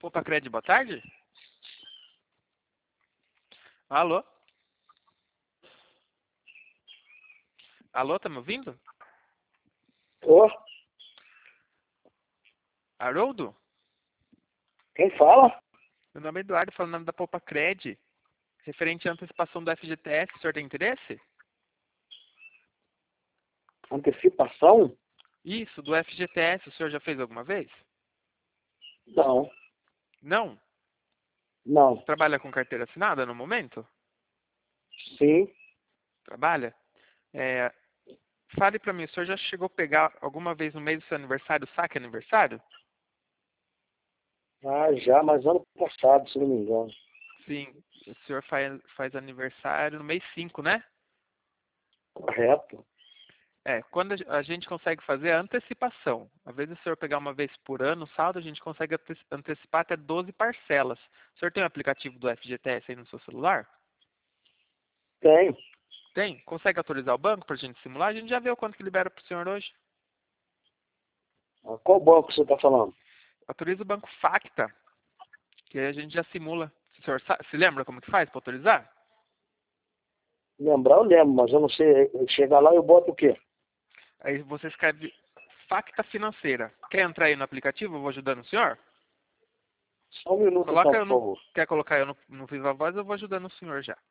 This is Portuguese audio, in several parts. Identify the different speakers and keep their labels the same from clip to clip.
Speaker 1: Poupa Crédito, boa tarde. Alô? Alô, tá me ouvindo?
Speaker 2: Ô,
Speaker 1: Haroldo?
Speaker 2: quem fala?
Speaker 1: Meu nome é Eduardo, falando o nome da Poupa Crédito. Referente à antecipação do FGTS, o senhor tem interesse?
Speaker 2: Antecipação?
Speaker 1: Isso, do FGTS, o senhor já fez alguma vez?
Speaker 2: Não,
Speaker 1: Não?
Speaker 2: não.
Speaker 1: Trabalha com carteira assinada no momento?
Speaker 2: Sim.
Speaker 1: Trabalha? É, fale pra mim, o senhor já chegou a pegar alguma vez no mês do seu aniversário, saque aniversário?
Speaker 2: Ah, já, mas ano passado, se não me engano.
Speaker 1: Sim, o senhor faz aniversário no mês 5, né?
Speaker 2: Correto.
Speaker 1: Quando a gente consegue fazer a antecipação. Às vezes, se o senhor pegar uma vez por ano, o saldo, a gente consegue antecipar até 12 parcelas. O senhor tem o aplicativo do FGTS aí no seu celular?
Speaker 2: Tenho.
Speaker 1: Tem? Consegue autorizar o banco para a gente simular? A gente já vê o quanto que libera para o senhor hoje.
Speaker 2: Ah, qual banco você está falando?
Speaker 1: Autoriza o banco Facta, que aí a gente já simula. O senhor se lembra como que faz para autorizar?
Speaker 2: Lembrar eu lembro, mas eu não sei. Chegar lá eu boto o quê?
Speaker 1: Aí você escreve Facta Financeira. Quer entrar aí no aplicativo? Eu vou ajudando o senhor?
Speaker 2: Só um minuto então,
Speaker 1: Coloca eu
Speaker 2: por
Speaker 1: no,
Speaker 2: favor.
Speaker 1: quer colocar eu no Viva Voz? Eu vou ajudando o senhor já.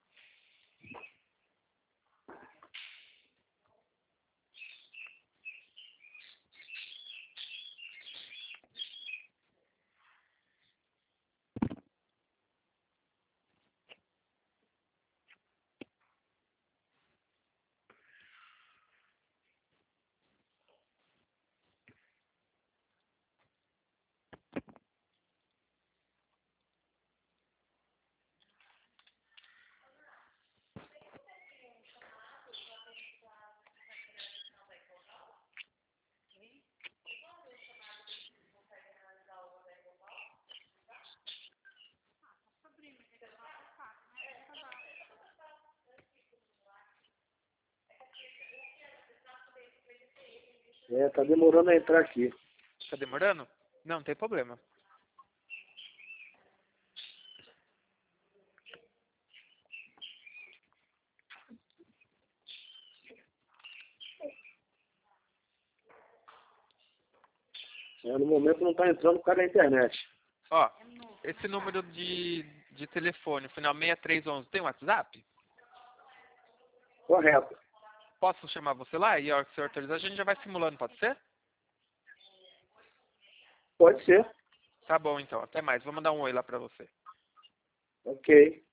Speaker 2: Tá demorando a entrar aqui.
Speaker 1: Tá demorando? Não tem problema.
Speaker 2: No momento não está entrando por causa da internet.
Speaker 1: Ó, esse número de telefone, final 6311, tem WhatsApp?
Speaker 2: Correto.
Speaker 1: Posso chamar você lá e a hora que você autorizar, a gente já vai simulando, pode ser?
Speaker 2: Pode ser.
Speaker 1: Tá bom, então. Até mais. Vou mandar um oi lá pra você.
Speaker 2: Ok.